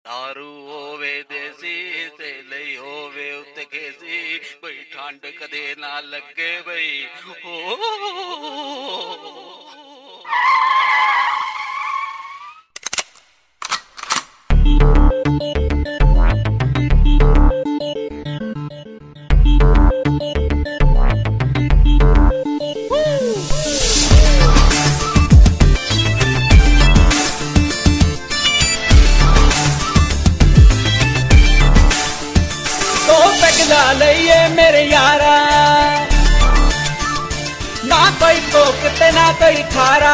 दारू होवे देसी ते लई होवे उत्ते खेसी बई ठंड कदे ना लगे बई मेरे यारा ना कोई कोक ते ना कोई खारा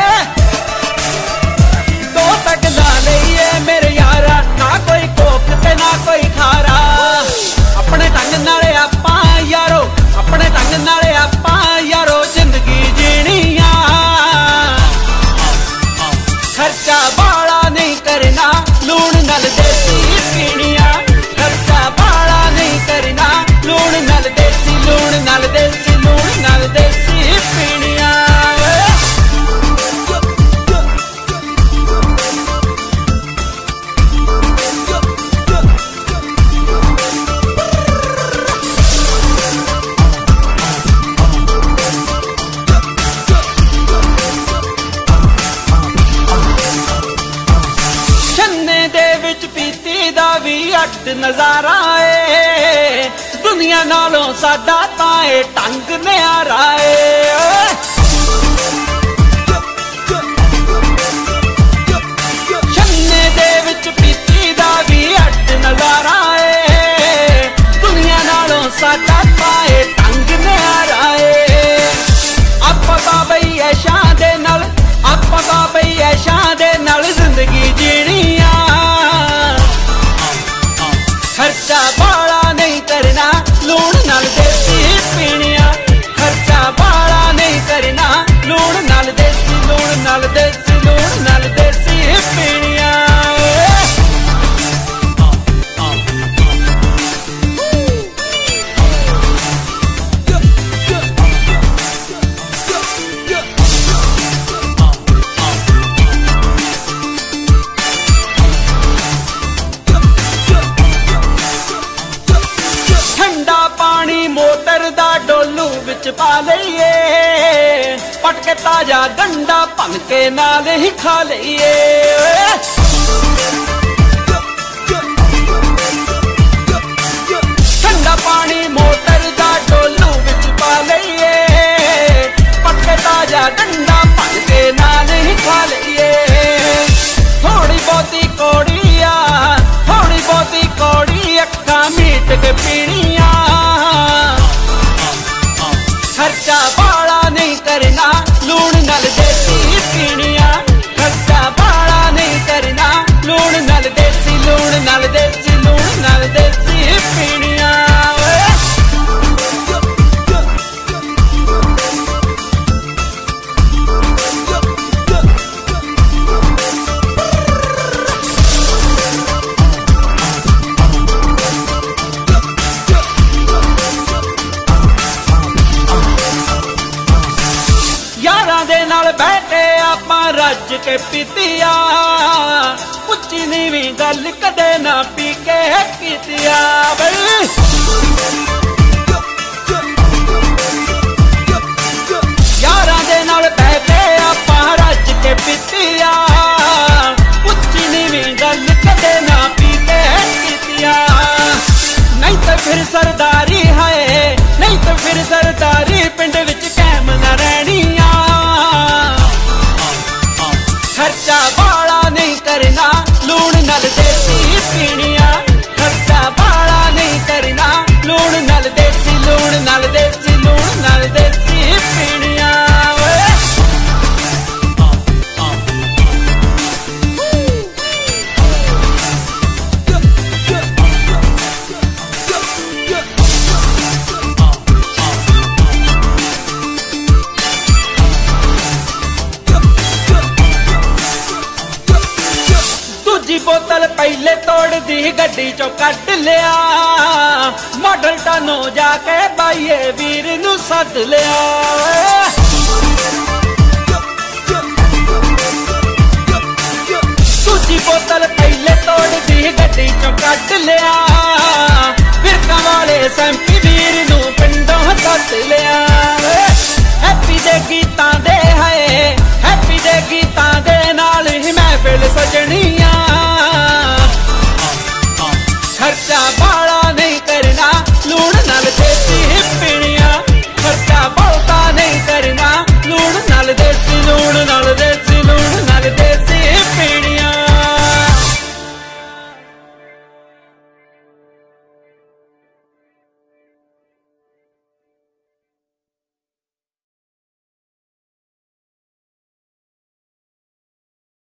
दो पैग ला लईए मेरे यारा ना कोई कोक ते ना कोई खारा अपने ढंग नाले आपां यारो अपने ढंग नाले आपां यारो जिंदगी जीनी आ खर्चा बाला नहीं करना लूण नाल देसी पीनिया खर्चा बाला नहीं करना लूण नाल देसी लूण नाल देसी लूण नाल देसी पीनिया छन्ने दे विच पीती दा भी अट नजारा है दुनिया नालों साडा ताए ढंग न्यारा है छन्ने दे विच पीती दा भी अट नजारा है दुनिया नालों साडा ताए ढंग न्यारा है आपां तां बई ऐशां दे नाल आपां तां बई ऐशां दे नाल जिंदगी जीनी खर्चा बाला नहीं करना लूण नाल देसी पीनिया खर्चा बाला नहीं करना लूण नाल देसी लूण नाल देसी लूण नाल देसी पीनिया मोटर दा डोलू विच पा लईए पटके ताजा गंडा भन के नाल ही खा लईए ठंडा पानी मोटर दा डोलू विच पा लईए पटके ताजा गंडा भन के नाल ही खा लईए थोड़ी बहुती कौड़िया थोड़ी बहुती कौड़ी अक्खां मीट के पीनिया खर्चा बाला नहीं करना लूण नाल देसी पीनिया खर्चा बाला नहीं करना लूण नाल देसी लूण नाल देसी लूण नाल देसी पीनिया बैठे आपां रज के पीतिया उच्ची नीवी गल कदे ना पी के कीतिया यारां दे नाल बैठे आपां रज के पीतिया उच्ची नीवी गल कदे ना पी के कीतिया नहीं तो फिर सरदारी है नहीं तो फिर सरदारी पिंड विच कैम ना रहनिया खर्चा बाला नहीं करना लूण नाल देसी पीनिया खर्चा बाला नहीं करना लूण नाल देसी लूण नाल देसी लूण नाल देसी पीनिया बोतल पहले तोड़ दी गड्डी चो कट लिया मॉडल टानो जाके बाइये वीर नू सद लिया दूजी बोतल पहले तोड़ दी ਗੱਡੀ ਚੋਂ ਕੱਢ ਲਿਆ, ਫਿਰਕਾਂ ਵਾਲੇ ਸੈਂਪੀ ਵੀਰ ਨੂੰ ਪਿੰਡੋਂ ਸੱਦ ਲਿਆ। ਹੈਪੀ ਦੇ ਗੀਤਾਂ ਦੇ ਹਾਏ, ਹੈਪੀ ਦੇ ਗੀਤਾਂ ਦੇ ਨਾਲ ਹੀ ਮਹਿਫਿਲ ਸਜਣੀ